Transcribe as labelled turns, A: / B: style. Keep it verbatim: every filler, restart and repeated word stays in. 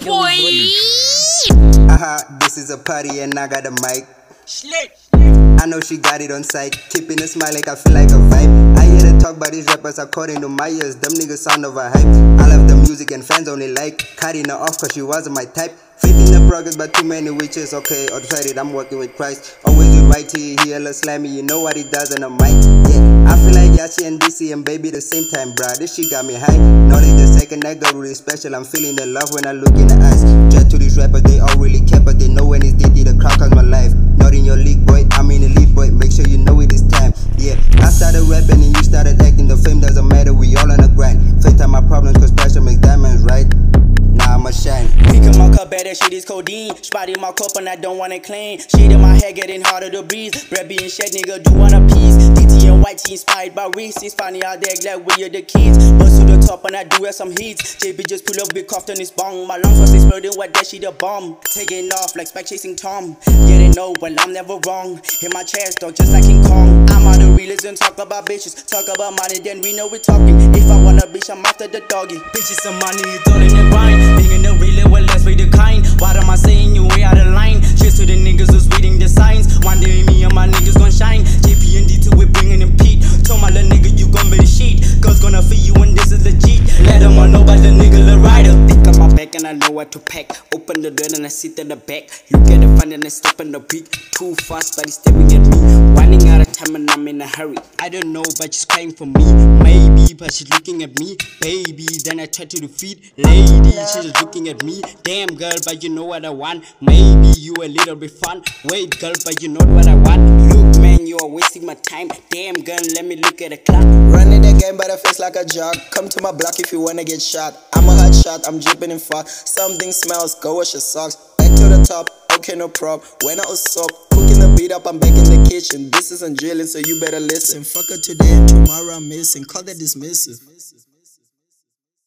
A: boy.
B: Haha, this is a party and I got a mic. I know she got it on sight, keeping a smile like I feel like a vibe. I hear her talk about these rappers according to my ears, them niggas sound overhyped. I love the music and fans only like cutting her off cause she wasn't my type. Faith in the progress but too many witches, okay, outside I'm working with Christ. Always with white tea, he hella slimy, you know what he does on the mic. Yeah, I feel like Yachi and D C and baby the same time, bruh, this shit got me high. Knowledge the second that got really special, I'm feeling the love when I look in the eyes. Jet to these rappers, they all really care, but they know when it's D D, the crowd comes my life. Not in your league, boy, I'm in the league, boy, make sure you know it is time. Yeah, I started rapping and you started acting, the fame doesn't matter, we all on the grind. Faith time my problems cause pressure makes diamonds, right? Now I'ma shine.
C: Pick in my cup, better shit is codeine. Spot in my cup and I don't want it clean. Shit in my head getting harder to breathe. Bread being shed, nigga, do want a piece. D T and white tea inspired by Reese. It's funny out there, glad we are the kids. Bust to the top and I do have some heats. J B just pull up big coughed on his bong. My lungs was exploding, what that shit a bomb. Taking off like Spike chasing Tom. Yeah, they know, well, I'm never wrong. Hit my chest, dog, just like King Kong. I'm out of realers and talk about bitches. Talk about money, then we know we're talking. If I want a bitch, I'm after the doggy. Bitches some money, it's all in the grind. Being in the real, well, let's be the kind. What am I saying? You way out of line. Cheers to the niggas who's reading the signs. One day me and my niggas gon' shine. J P and D two, we're bringing them Pete. Told my little nigga you gon' be the sheet. Girls gonna feel you when this is legit. Let them all know about the nigga the rider. Think on my back and I know what to pack. Open the door and I sit in the back. Look at the fun and I step on the beat. Too fast, but he's staring at me. Running out of time and I'm in a hurry. I don't know, but she's crying for me. Maybe, but she's looking at me. Baby, then I try to defeat. Lady, she's just looking at me. Damn girl, but you know what I want. Maybe you a little bit fun. Wait girl, but you know what I want. Look man, you are wasting my time. Damn girl, let me look at the clock.
D: Running the game by the face like a jog. Come to my block if you wanna get shot. I'm a hot shot, I'm dripping in fog. Something smells, go wash your socks. Back to the top, okay no prob. When I was up, cooking the beat up, I'm back in the kitchen. This isn't drilling, so you better listen. Fuck her today and tomorrow I'm missing. Call that dismissive.